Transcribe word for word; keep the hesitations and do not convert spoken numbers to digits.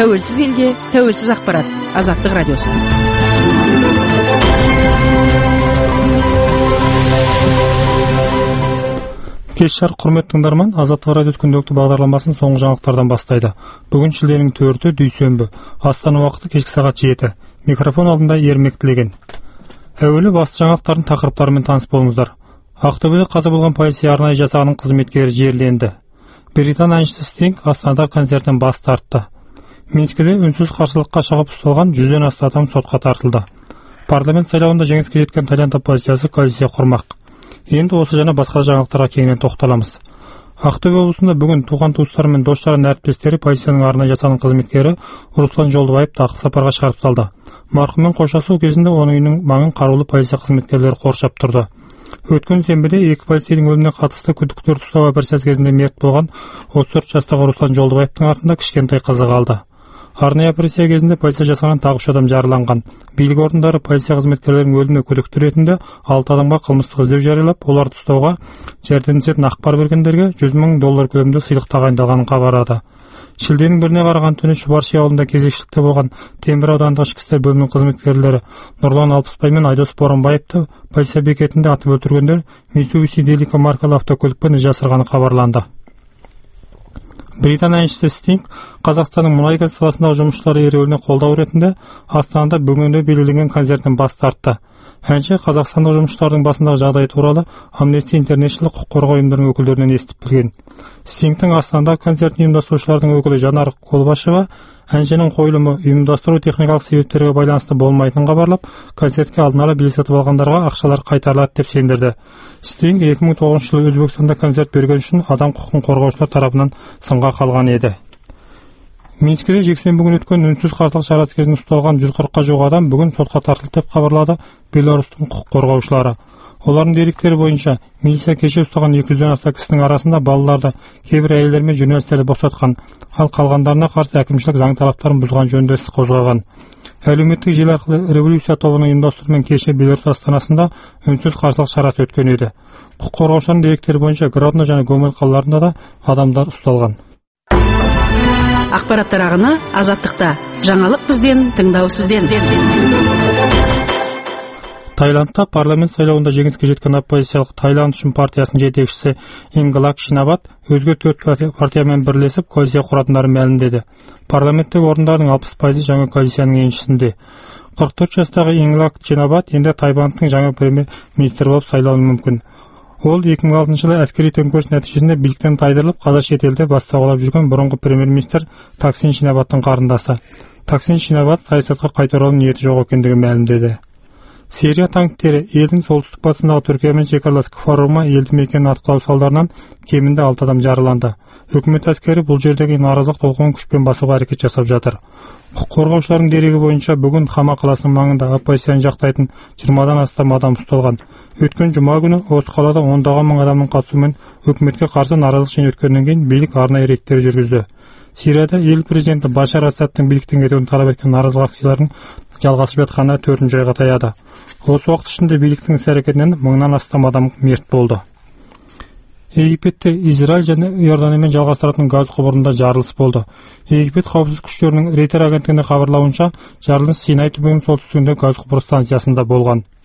Тәуелсіз елге, тәуелсіз ақпарат. Азаттық радиосы. Кеш жарық құрметті тыңдарман, Азаттық радиосы күнделікті бағдарламасын соңғы жаңалықтардан бастайды. Бүгін шілденің төрті дүйсенбі, Астана уақыты кешкі сағат жеті. Микрофон алдында Ермек Тілеген. Әуелі басты жаңалықтардың тақырыптарымен таныс болыңыздар. Ақтөбеде қаза болған полиция арнайы жасағының қызметкері жерленді. Британ әншісі Стинг Астанада концерттен бас тартты. Минскіде үнсіз қарсылыққа шығып ұсталған жүзден астам адам сотқа тартылды. Парламент сайлауында жеңіске жеткен Тайланд оппозициясы коалиция құрмақ. Енді осы және басқа жаңалықтарға кеңінен тоқталамыз. Ақтөбе облысында бүгін туған туыстары мен достарының әріптестері полицияның арнайы жасағының қызметкері Руслан Жолдыбаевты ақыл сапарға шығарып салды. Марқұммен қоштасу кезінде оның үйінің маңын қарулы полиция қызметкерлері қоршап тұрды. Өткен сенбіде екі полицейдің өліміне қатысты күдіктілерді ұстау операциясы кезінде мерт болған отыз төрт жастағы Руслан Жолдыбаевтың артында кішкентай қызы қалды. Арнайы операция кезінде полиция жасаған тағы үш адам жараланған. Билік орындары полиция қызметкерлерінің өліміне күдікті ретінде алты адамға қылмыстық іздеу жариялап, оларды ұстауға жәрдемдесетін ақпар бергендерге жүз мың доллар көлемінде сыйлық тағайындалғанын хабарлады. Шілденің біріне қараған түні Шұбарши ауылында кезекшілікте болған Темір аудандық ішкі істер бөлімінің қызметкерлері Нұрлан Алпысбай мен Айдос Боранбаевты полиция бекетінде атып өлтіргендер Mitsubishi Delica маркалы автокөлікпен із жасырғаны хабарланды. Британ әншісі Стинг Қазақстанның мұнай-газ саласындағы жұмысшылар ереуіліне қолдау ретінде Астанада бүгінде белгіленген концерттен бас тартты. Әнші қазақстандық жұмысшылардың басындағы жағдай туралы Amnesty International құқық қорғау ұйымдарының өкілдерінен естіп білген. Стингтің Астанада концертін ұйымдастырушылардың өкілі Жанар Қолбашева әншінің қойылымы ұйымдастыру техникалық себептерге байланысты болмайтынын хабарлап, концертке алдын ала билет сатып алғандарға ақшалар қайтарылады деп сендірді. Стинг екі мың тоғызыншы жылы Өзбекстанда концерт берген үшін адам құқығын қорғаушылар тарапынан сынға қалған еді. Минскіде жексенбі күні өткен үнсіз қарсылық шарасы кезінде ұсталған жүз қырыққа жуық адам бүгін сотқа тартылды деп хабарлады Беларусьтың құқық қорғаушылары. Олардың деректері бойынша, милиция кеше ұстаған екі жүзден аса кісінің арасында балаларды, кейбір әйелдер мен журналистерді босатқан, ал қалғандарына қарсы әкімшілік заң талаптарын бұзған жөнінде іс қозғаған. Әлеуметтік желі арқылы революция тобының ұйымдастыруымен кеше Беларусь астанасында үнсіз қарсылық шарасы өткен еді. Құқық қорғаушылардың деректері бойынша Гродно және Гомель қалаларында да адамдар ұсталған. Ақпараттар ағыны Азаттықта. Жаңалық бізден, тыңдау сізден. Тайландта парламент сайлауында жеңіске жеткен оппозициялық Тайланд үшін партиясының жетекшісі Инглак Шинават өзге төрт партиямен бірлесіп коалиция құратындарын мәлімдеді. Парламенттегі орындардың алпыс пайызы жаңа коалицияның еншісінде. қырық төрт жастағы Инглак Шинават енді Тайвандтың жаңа премьер-министрі болып сайлануы мүмкін. Ол екі мың алтыншы жылы әскери төңкеріс нәтижесінде биліктен тайдырылып, қазір шетелде бас сауғалап жүрген бұрынғы премьер-министр Таксин Шинаваттың қарындасы. Таксин Шинават саясатқа қайта оралу ниеті жоқ екендігін мәлімдеді. Сирия танктері елдің солтүстік батысындағы Түркиямен шекаралас Кфарума елді мекенін атқылау салдарынан кемінде алты адам жараланды. Үкімет әскері бұл жердегі наразылық толқынын күшпен басуға әрекет жасап жатыр. Құқық қорғаушылардың дерегі бойынша бүгін Хама қаласының маңында оппозицияны жақтайтын жиырмадан астам адам ұсталған. Өткен жұма күні осы қалада ондаған мың адамның қатысуымен үкіметке қарсы наразылық шеру өткеннен кейін билік арнайы рейдтер жүргізді. Сирияда ел президенті Башар Асадтың биліктен кетуін талап еткен наразылық акцияларының жалғасып жатқаны төртінші айға таяды. Осы уақыт ішінде биліктің іс-әрекетінен мыңнан астам адам мерт болды. Египетте Израиль және Иорданиямен жалғастыратын газ құбырында жарылыс болды. Египет қауіпсіздік күштерінің Рейтер агенттігіне хабарлауынша, жарылыс Синай түбегінің солтүстігінде газ құбыры станциясында болған.